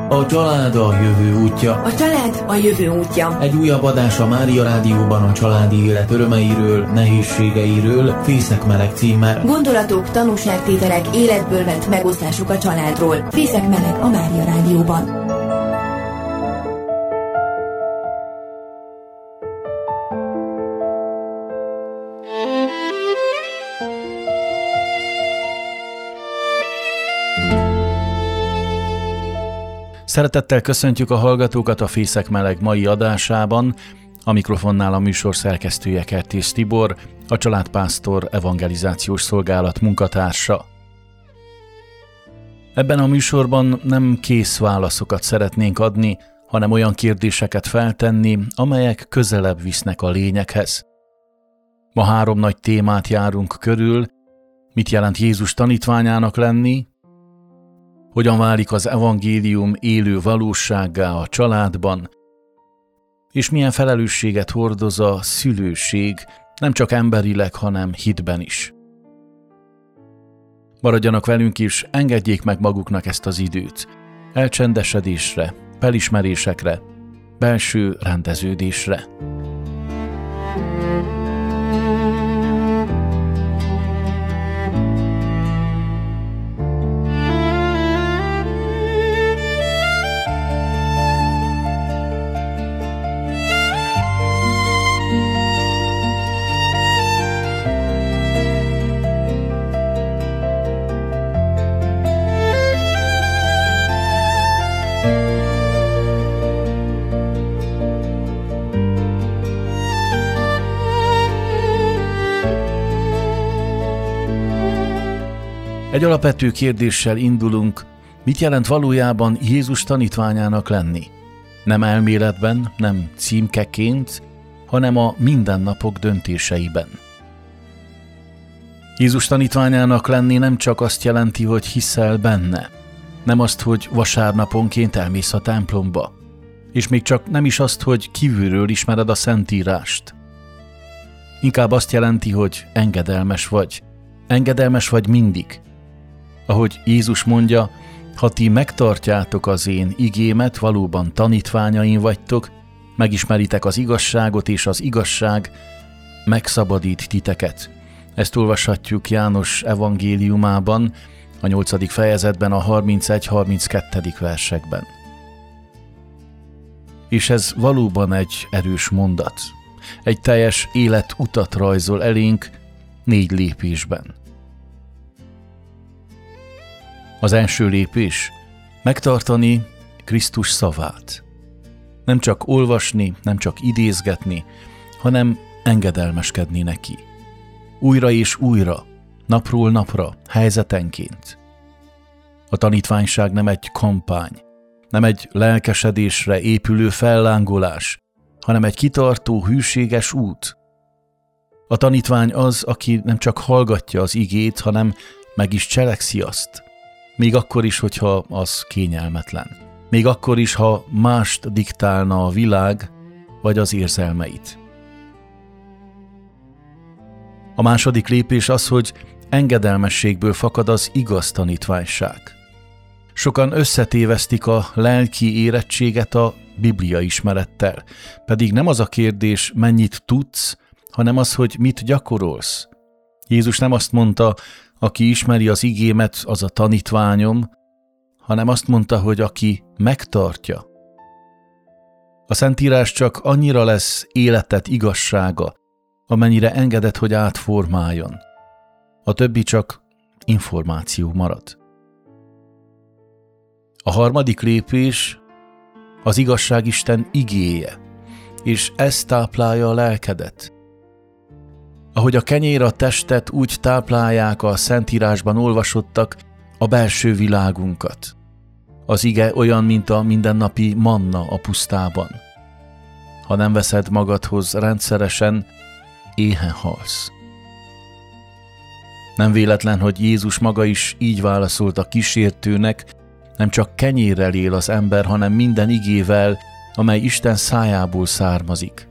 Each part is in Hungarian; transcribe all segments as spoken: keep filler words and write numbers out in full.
A család a jövő útja. A család a jövő útja. Egy újabb adás a Mária Rádióban a családi élet örömeiről, nehézségeiről, Fészek meleg címmel. Gondolatok, tanúságtételek, életből vett megosztások a családról. Fészek meleg a Mária Rádióban. Szeretettel köszöntjük a hallgatókat a Fészek meleg mai adásában. A mikrofonnál a műsor szerkesztője Kertész Tibor, a Családpásztor evangelizációs szolgálat munkatársa. Ebben a műsorban nem kész válaszokat szeretnénk adni, hanem olyan kérdéseket feltenni, amelyek közelebb visznek a lényeghez. Ma három nagy témát járunk körül: mit jelent Jézus tanítványának lenni, hogyan válik az evangélium élő valósággá a családban, és milyen felelősséget hordoz a szülőség, nem csak emberileg, hanem hitben is. Maradjanak velünk is, engedjék meg maguknak ezt az időt, elcsendesedésre, felismerésekre, belső rendeződésre. Egy alapvető kérdéssel indulunk: mit jelent valójában Jézus tanítványának lenni? Nem elméletben, nem címkeként, hanem a mindennapok döntéseiben. Jézus tanítványának lenni nem csak azt jelenti, hogy hiszel benne, nem azt, hogy vasárnaponként elmész a templomba, és még csak nem is azt, hogy kívülről ismered a Szentírást. Inkább azt jelenti, hogy engedelmes vagy. Engedelmes vagy mindig. Ahogy Jézus mondja, ha ti megtartjátok az én igémet, valóban tanítványaim vagytok, megismeritek az igazságot, és az igazság megszabadít titeket. Ezt olvashatjuk János evangéliumában, a nyolcadik fejezetben, a harmincegy-harminckettő versekben. És ez valóban egy erős mondat. Egy teljes életutat rajzol elénk négy lépésben. Az első lépés: megtartani Krisztus szavát. Nem csak olvasni, nem csak idézgetni, hanem engedelmeskedni neki. Újra és újra, napról napra, helyzetenként. A tanítványság nem egy kampány, nem egy lelkesedésre épülő fellángolás, hanem egy kitartó, hűséges út. A tanítvány az, aki nem csak hallgatja az igét, hanem meg is cselekszi azt. Még akkor is, hogyha az kényelmetlen. Még akkor is, ha mást diktálna a világ, vagy az érzelmeit. A második lépés az, hogy engedelmességből fakad az igaz tanítványság. Sokan összetévesztik a lelki érettséget a Biblia ismerettel, pedig nem az a kérdés, mennyit tudsz, hanem az, hogy mit gyakorolsz. Jézus nem azt mondta, aki ismeri az igémet, az a tanítványom, hanem azt mondta, hogy aki megtartja. A Szentírás csak annyira lesz életed igazsága, amennyire engeded, hogy átformáljon. A többi csak információ marad. A harmadik lépés az igazság Isten igéje, és ez táplálja a lelkedet. Ahogy a kenyér a testet, úgy táplálják a Szentírásban olvasottak a belső világunkat. Az ige olyan, mint a mindennapi manna a pusztában. Ha nem veszed magadhoz rendszeresen, éhen halsz. Nem véletlen, hogy Jézus maga is így válaszolt a kísértőnek: nem csak kenyérrel él az ember, hanem minden igével, amely Isten szájából származik.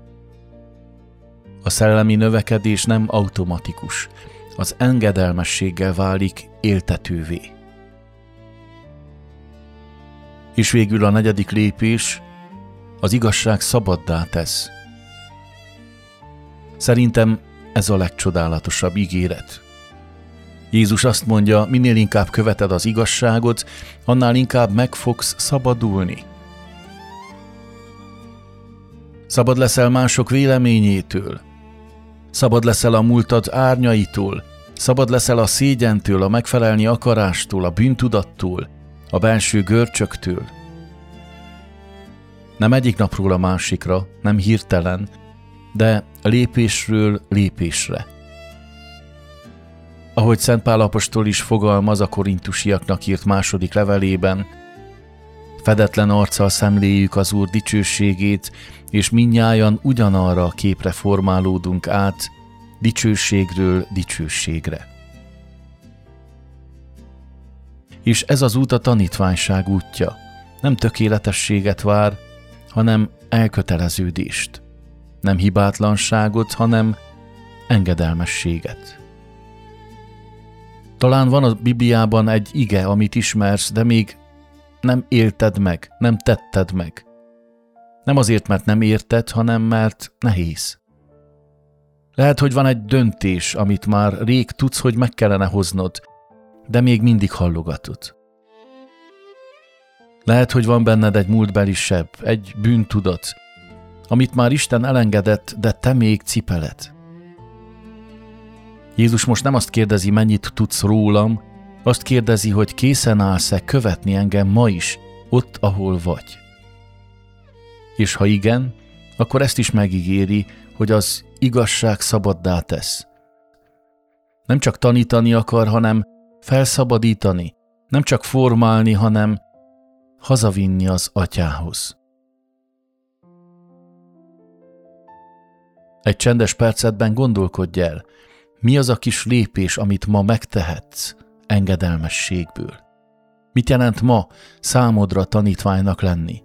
A szellemi növekedés nem automatikus, az engedelmességgel válik éltetővé. És végül a negyedik lépés, az igazság szabaddá tesz. Szerintem ez a legcsodálatosabb ígéret. Jézus azt mondja, minél inkább követed az igazságot, annál inkább meg fogsz szabadulni. Szabad leszel mások véleményétől. Szabad leszel a múltad árnyaitól. Szabad leszel a szégyentől, a megfelelni akarástól, a bűntudattól, a belső görcsöktől. Nem egyik napról a másikra, nem hirtelen, de lépésről lépésre. Ahogy Szent Pál apostol is fogalmaz a korintusiaknak írt második levelében, fedetlen arccal szemléljük az Úr dicsőségét, és mindnyájan ugyanarra a képre formálódunk át, dicsőségről dicsőségre. És ez az út a tanítványság útja. Nem tökéletességet vár, hanem elköteleződést. Nem hibátlanságot, hanem engedelmességet. Talán van a Bibliában egy ige, amit ismersz, de még nem élted meg, nem tetted meg. Nem azért, mert nem érted, hanem mert nehéz. Lehet, hogy van egy döntés, amit már rég tudsz, hogy meg kellene hoznod, de még mindig hallogatod. Lehet, hogy van benned egy múltbeli seb, egy bűntudat, amit már Isten elengedett, de te még cipeled. Jézus most nem azt kérdezi, mennyit tudsz rólam, azt kérdezi, hogy készen állsz-e követni engem ma is, ott, ahol vagy. És ha igen, akkor ezt is megígéri, hogy az igazság szabaddá tesz. Nem csak tanítani akar, hanem felszabadítani, nem csak formálni, hanem hazavinni az Atyához. Egy csendes percetben gondolkodj el, mi az a kis lépés, amit ma megtehetsz engedelmességből? Mit jelent ma számodra tanítványnak lenni?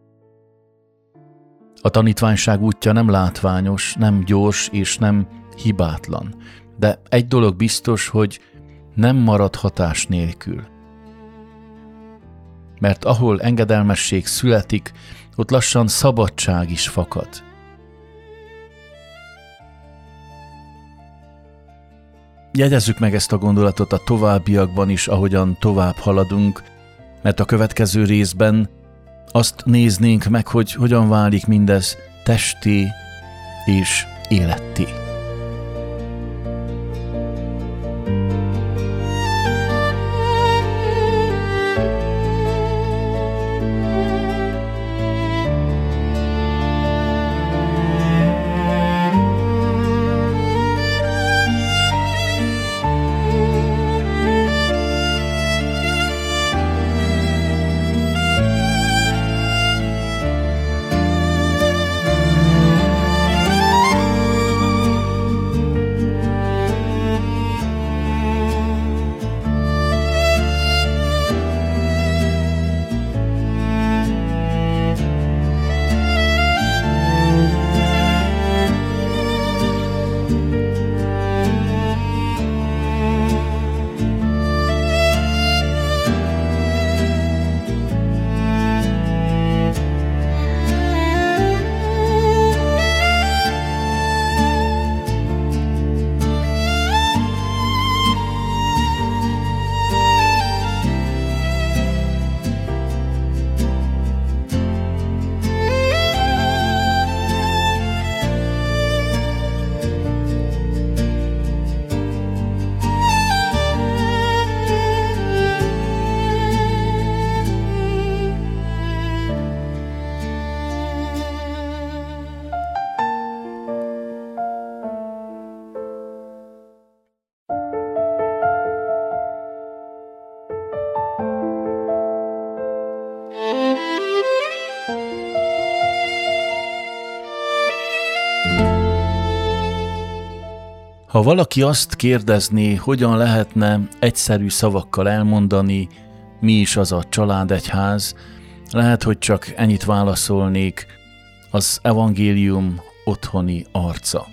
A tanítványság útja nem látványos, nem gyors és nem hibátlan, de egy dolog biztos, hogy nem marad hatás nélkül. Mert ahol engedelmesség születik, ott lassan szabadság is fakad. Jegyezzük meg ezt a gondolatot a továbbiakban is, ahogyan tovább haladunk, mert a következő részben azt néznénk meg, hogy hogyan válik mindez testé és életté. Ha valaki azt kérdezné, hogyan lehetne egyszerű szavakkal elmondani, mi is az a családegyház, lehet, hogy csak ennyit válaszolnék, az evangélium otthoni arca.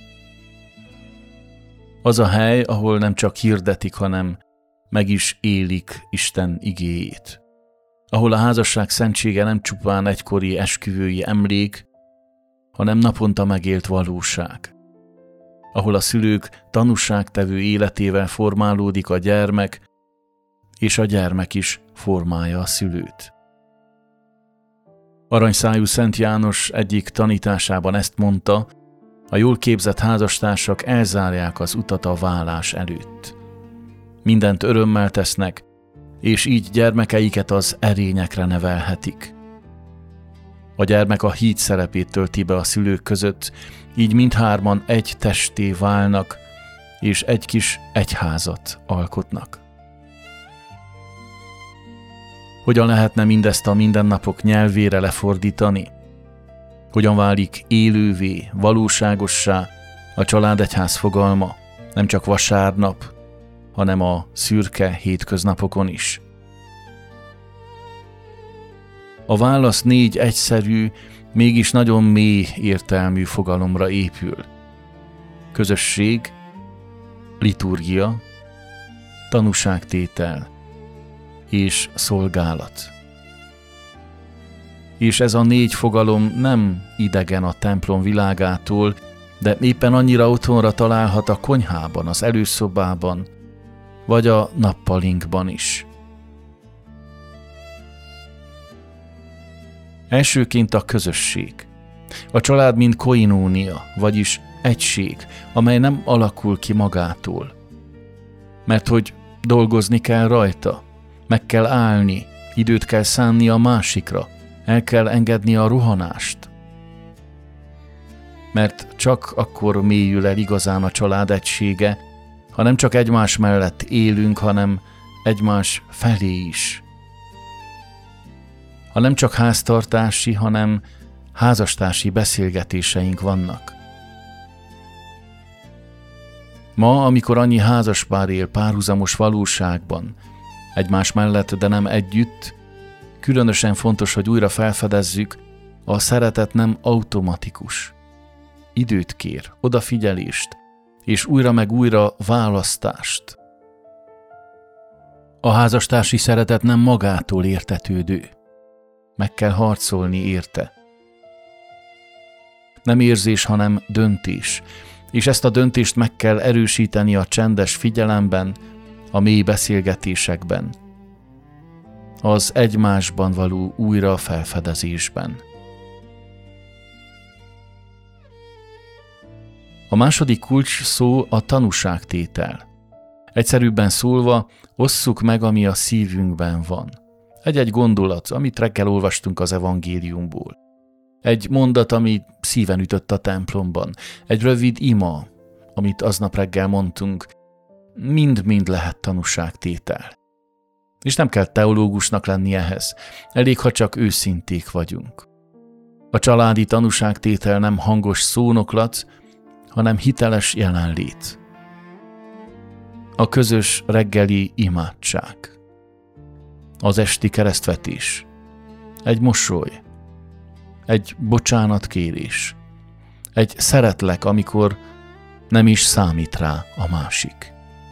Az a hely, ahol nem csak hirdetik, hanem meg is élik Isten igéjét. ahol a házasság szentsége nem csupán egykori esküvői emlék, hanem naponta megélt valóság, ahol a szülők tanúságtevő életével formálódik a gyermek, és a gyermek is formálja a szülőt. Aranyszájú Szent János egyik tanításában ezt mondta, a jól képzett házastársak elzárják az utat a válás előtt. Mindent örömmel tesznek, és így gyermekeiket az erényekre nevelhetik. A gyermek a híd szerepét tölti be a szülők között, így mindhárman egy testé válnak, és egy kis egyházat alkotnak. Hogyan lehetne mindezt a mindennapok nyelvére lefordítani? Hogyan válik élővé, valóságossá a családegyház fogalma, nem csak vasárnap, hanem a szürke hétköznapokon is? A válasz négy egyszerű, mégis nagyon mély értelmű fogalomra épül. Közösség, liturgia, tanúságtétel és szolgálat. És ez a négy fogalom nem idegen a templom világától, de éppen annyira otthonra találhat a konyhában, az előszobában, vagy a nappalinkban is. Elsőként a közösség. A család mint koinónia, vagyis egység, amely nem alakul ki magától. Mert hogy dolgozni kell rajta, meg kell állni, időt kell szánni a másikra, el kell engedni a rohanást. Mert csak akkor mélyül el igazán a család egysége, ha nem csak egymás mellett élünk, hanem egymás felé is. Ha nem csak háztartási, hanem házastársi beszélgetéseink vannak. Ma, amikor annyi házaspár él párhuzamos valóságban, egymás mellett, de nem együtt, különösen fontos, hogy újra felfedezzük, a szeretet nem automatikus. Időt kér, odafigyelést, és újra meg újra választást. A házastársi szeretet nem magától értetődő. Meg kell harcolni érte. Nem érzés, hanem döntés, és ezt a döntést meg kell erősíteni a csendes figyelemben, a mély beszélgetésekben, az egymásban való újra felfedezésben. A második kulcs szó a tanúságtétel. Egyszerűbben szólva, osszuk meg, ami a szívünkben van. Egy-egy gondolat, amit reggel olvastunk az evangéliumból. Egy mondat, ami szíven ütött a templomban. Egy rövid ima, amit aznap reggel mondtunk. Mind-mind lehet tanúságtétel. És nem kell teológusnak lenni ehhez. Elég, ha csak őszinték vagyunk. A családi tanúságtétel nem hangos szónoklat, hanem hiteles jelenlét. A közös reggeli imádság. Az esti keresztvetés. Egy mosoly. Egy bocsánatkérés. Egy szeretlek, amikor nem is számít rá a másik.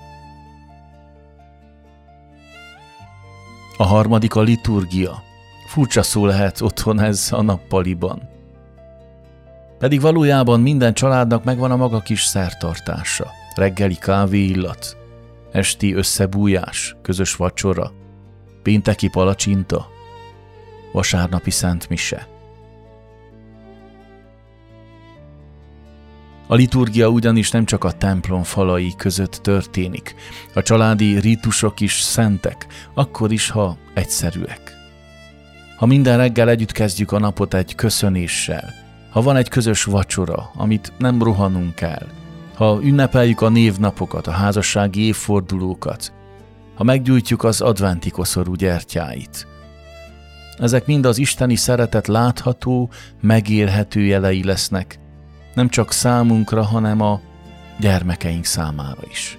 A harmadik a liturgia. Furcsa szó lehet otthon ez a nappaliban. Pedig valójában minden családnak megvan a maga kis szertartása. Reggeli kávéillat, esti összebújás, közös vacsora, pénteki palacsinta, vasárnapi szentmise. A liturgia ugyanis nem csak a templom falai között történik. A családi rítusok is szentek, akkor is, ha egyszerűek. Ha minden reggel együtt kezdjük a napot egy köszönéssel, ha van egy közös vacsora, amit nem rohanunk kell, ha ünnepeljük a névnapokat, a házassági évfordulókat, ha meggyújtjuk az adventi koszorú gyertyáit. Ezek mind az isteni szeretet látható, megélhető jelei lesznek, nem csak számunkra, hanem a gyermekeink számára is.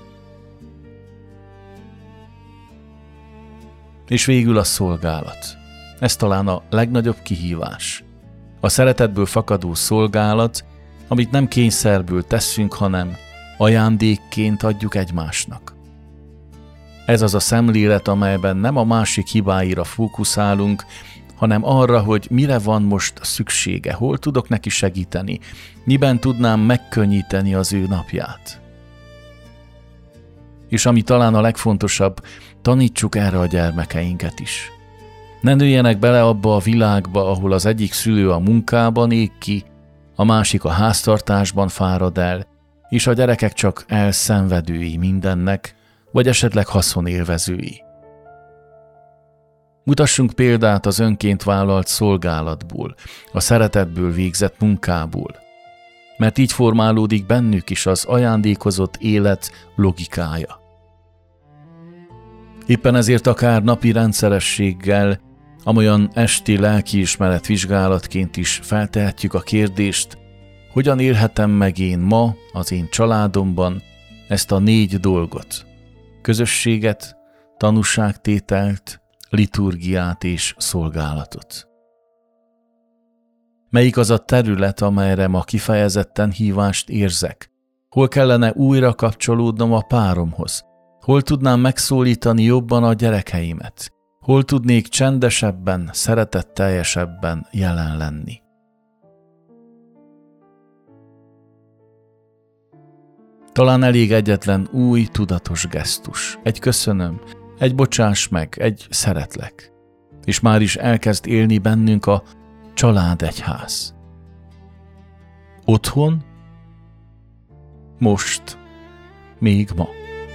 És végül a szolgálat. Ez talán a legnagyobb kihívás. A szeretetből fakadó szolgálat, amit nem kényszerből teszünk, hanem ajándékként adjuk egymásnak. Ez az a szemlélet, amelyben nem a másik hibáira fókuszálunk, hanem arra, hogy mire van most szüksége, hol tudok neki segíteni, miben tudnám megkönnyíteni az ő napját. És ami talán a legfontosabb, tanítsuk erre a gyermekeinket is. Ne nőjenek bele abba a világba, ahol az egyik szülő a munkában ég ki, a másik a háztartásban fárad el, és a gyerekek csak elszenvedői mindennek, vagy esetleg haszonélvezői. Mutassunk példát az önként vállalt szolgálatból, a szeretetből végzett munkából, mert így formálódik bennük is az ajándékozott élet logikája. Éppen ezért akár napi rendszerességgel, amolyan esti lelkiismeret vizsgálatként is feltehetjük a kérdést, hogyan élhetem meg én ma az én családomban ezt a négy dolgot: közösséget, tanúságtételt, liturgiát és szolgálatot. Melyik az a terület, amelyre ma kifejezetten hívást érzek? Hol kellene újra kapcsolódnom a páromhoz? Hol tudnám megszólítani jobban a gyerekeimet? Hol tudnék csendesebben, szeretetteljesebben jelen lenni? Talán elég egyetlen új, tudatos gesztus, egy köszönöm, egy bocsáss meg, egy szeretlek, és már is elkezd élni bennünk a családegyház. Otthon, most, még ma.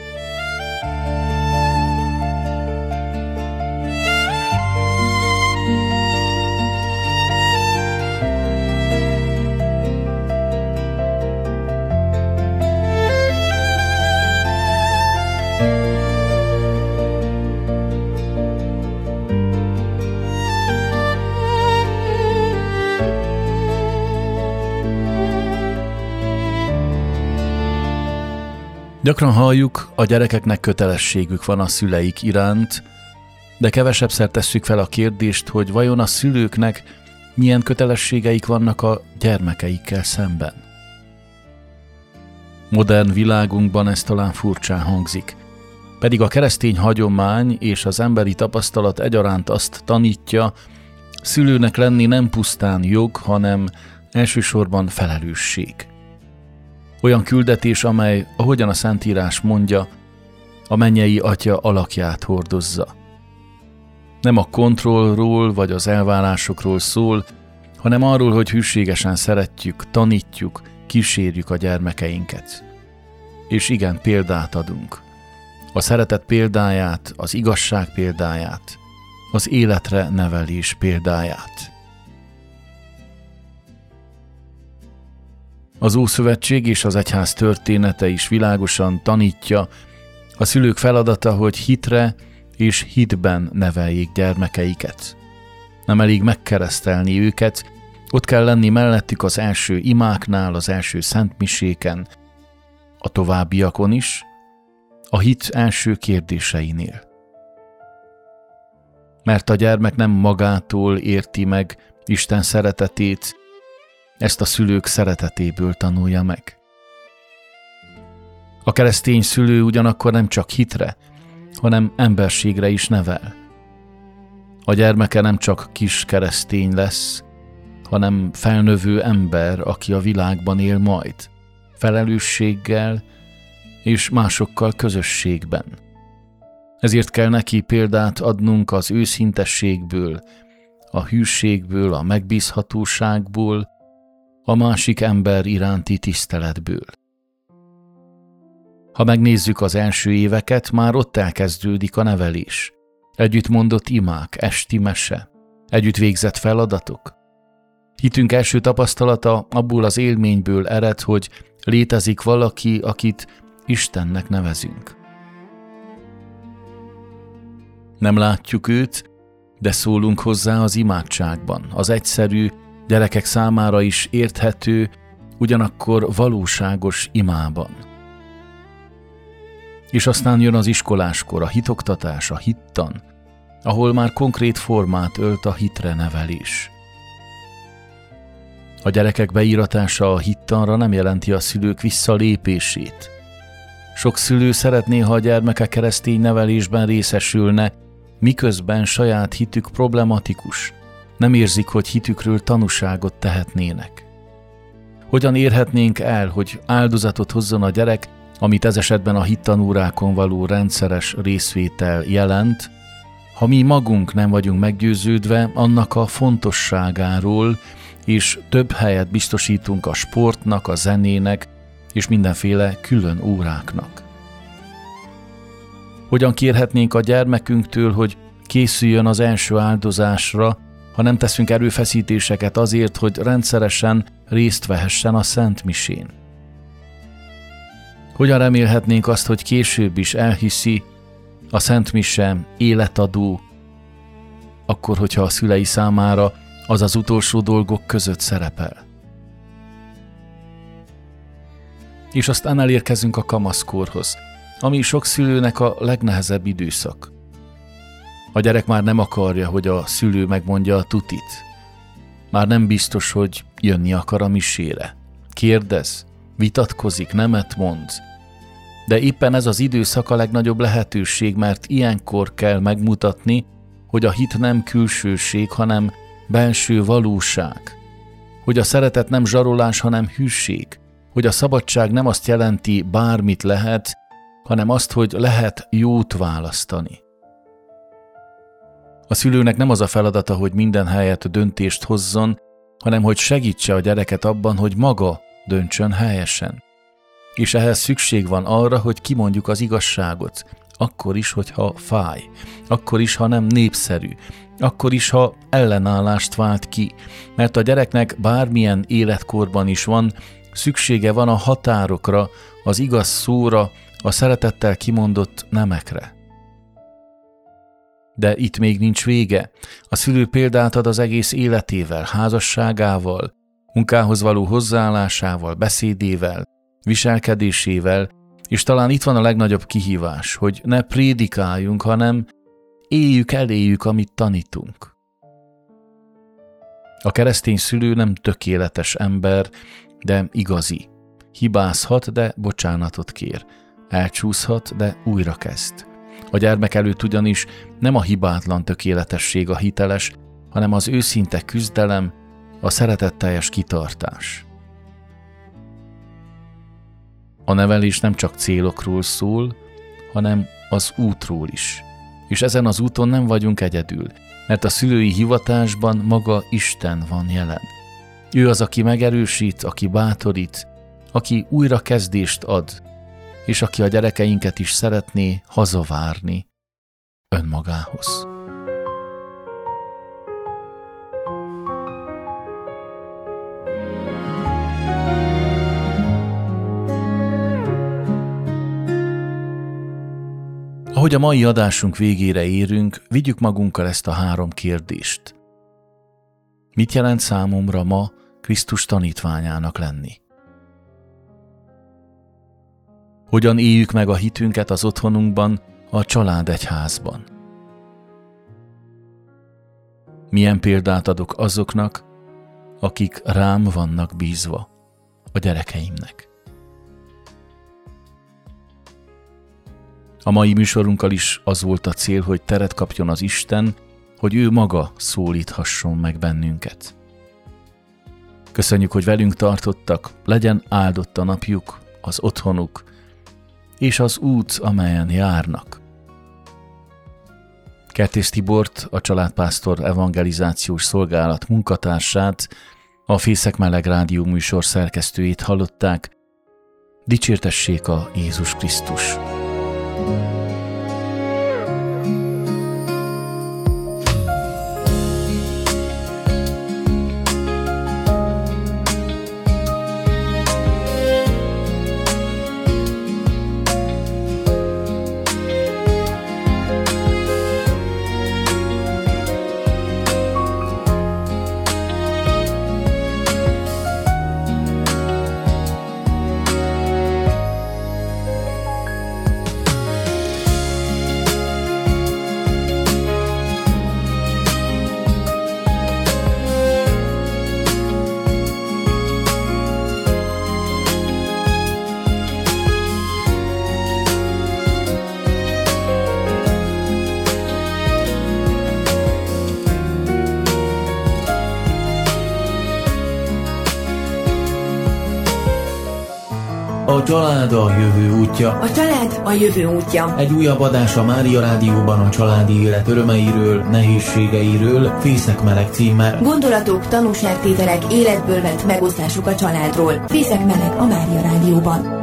Gyakran halljuk, a gyerekeknek kötelességük van a szüleik iránt, de kevesebbszer tesszük fel a kérdést, hogy vajon a szülőknek milyen kötelességeik vannak a gyermekeikkel szemben. Modern világunkban ez talán furcsán hangzik, pedig a keresztény hagyomány és az emberi tapasztalat egyaránt azt tanítja, szülőnek lenni nem pusztán jog, hanem elsősorban felelősség. Olyan küldetés, amely, ahogyan a Szentírás mondja, a mennyei Atya alakját hordozza. Nem a kontrollról vagy az elvárásokról szól, hanem arról, hogy hűségesen szeretjük, tanítjuk, kísérjük a gyermekeinket. És igen, példát adunk. A szeretet példáját, az igazság példáját, az életre nevelés példáját. Az Ószövetség és az egyház története is világosan tanítja, a szülők feladata, hogy hitre és hitben neveljék gyermekeiket. Nem elég megkeresztelni őket, ott kell lenni mellettük az első imáknál, az első szentmiséken, a továbbiakon is, a hit első kérdéseinél. Mert a gyermek nem magától érti meg Isten szeretetét, ezt a szülők szeretetéből tanulja meg. A keresztény szülő ugyanakkor nem csak hitre, hanem emberségre is nevel. A gyermeke nem csak kis keresztény lesz, hanem felnövő ember, aki a világban él majd, felelősséggel és másokkal közösségben. Ezért kell neki példát adnunk az őszintességből, a hűségből, a megbízhatóságból, a másik ember iránti tiszteletből. Ha megnézzük az első éveket, már ott elkezdődik a nevelés. Együtt mondott imák, esti mese, együtt végzett feladatok. Hitünk első tapasztalata abból az élményből ered, hogy létezik valaki, akit Istennek nevezünk. Nem látjuk őt, de szólunk hozzá az imádságban, az egyszerű, gyerekek számára is érthető, ugyanakkor valóságos imában. És aztán jön az iskoláskor, a hitoktatás, a hittan, ahol már konkrét formát ölt a hitre nevelés. A gyerekek beíratása a hittanra nem jelenti a szülők visszalépését. Sok szülő szeretné, ha a gyermeke keresztény nevelésben részesülne, miközben saját hitük problematikus. Nem érzik, hogy hitükről tanúságot tehetnének. Hogyan érhetnénk el, hogy áldozatot hozzon a gyerek, amit ez esetben a hittanórákon való rendszeres részvétel jelent, ha mi magunk nem vagyunk meggyőződve annak a fontosságáról, és több helyet biztosítunk a sportnak, a zenének és mindenféle külön óráknak. Hogyan kérhetnénk a gyermekünktől, hogy készüljön az első áldozásra, ha nem teszünk erőfeszítéseket azért, hogy rendszeresen részt vehessen a Szent Misén? Hogyan remélhetnénk azt, hogy később is elhiszi, a Szent Mise életadó, akkor, hogyha a szülei számára az az utolsó dolgok között szerepel? És aztán elérkezünk a kamaszkorhoz, ami sok szülőnek a legnehezebb időszak. A gyerek már nem akarja, hogy a szülő megmondja a tutit. Már nem biztos, hogy jönni akar a misére. Kérdez, vitatkozik, nemet mond. De éppen ez az időszak a legnagyobb lehetőség, mert ilyenkor kell megmutatni, hogy a hit nem külsőség, hanem belső valóság. Hogy a szeretet nem zsarolás, hanem hűség. Hogy a szabadság nem azt jelenti, bármit lehet, hanem azt, hogy lehet jót választani. A szülőnek nem az a feladata, hogy minden helyett döntést hozzon, hanem hogy segítse a gyereket abban, hogy maga döntsön helyesen. És ehhez szükség van arra, hogy kimondjuk az igazságot, akkor is, hogyha fáj, akkor is, ha nem népszerű, akkor is, ha ellenállást vált ki, mert a gyereknek bármilyen életkorban is van, szüksége van a határokra, az igaz szóra, a szeretettel kimondott nemekre. De itt még nincs vége. A szülő példát ad az egész életével, házasságával, munkához való hozzáállásával, beszédével, viselkedésével, és talán itt van a legnagyobb kihívás, hogy ne prédikáljunk, hanem éljük, eléljük, amit tanítunk. A keresztény szülő nem tökéletes ember, de igazi. Hibázhat, de bocsánatot kér. Elcsúszhat, de újra kezd. A gyermek előtt ugyanis nem a hibátlan tökéletesség a hiteles, hanem az őszinte küzdelem, a szeretetteljes kitartás. A nevelés nem csak célokról szól, hanem az útról is. És ezen az úton nem vagyunk egyedül, mert a szülői hivatásban maga Isten van jelen. Ő az, aki megerősít, aki bátorít, aki újra kezdést ad, és aki a gyerekeinket is szeretné hazavárni önmagához. Ahogy a mai adásunk végére érünk, vigyük magunkkal ezt a három kérdést. Mit jelent számomra ma Krisztus tanítványának lenni? Hogyan éljük meg a hitünket az otthonunkban, a családegyházban? Milyen példát adok azoknak, akik rám vannak bízva, a gyerekeimnek? A mai műsorunkkal is az volt a cél, hogy teret kapjon az Isten, hogy ő maga szólíthasson meg bennünket. Köszönjük, hogy velünk tartottak, legyen áldott a napjuk, az otthonuk, és az út, amelyen járnak. Kertész Tibort, a Családpásztor Evangelizációs Szolgálat munkatársát, a Fészek Meleg Rádió műsor szerkesztőjét hallották. Dicsértessék a Jézus Krisztus! A család a jövő útja. A család a jövő útja. Egy újabb adás a Mária Rádióban a családi élet örömeiről, nehézségeiről, Fészek meleg címmel. Gondolatok, tanúságtételek, életből vett megosztásuk a családról. Fészek meleg a Mária Rádióban.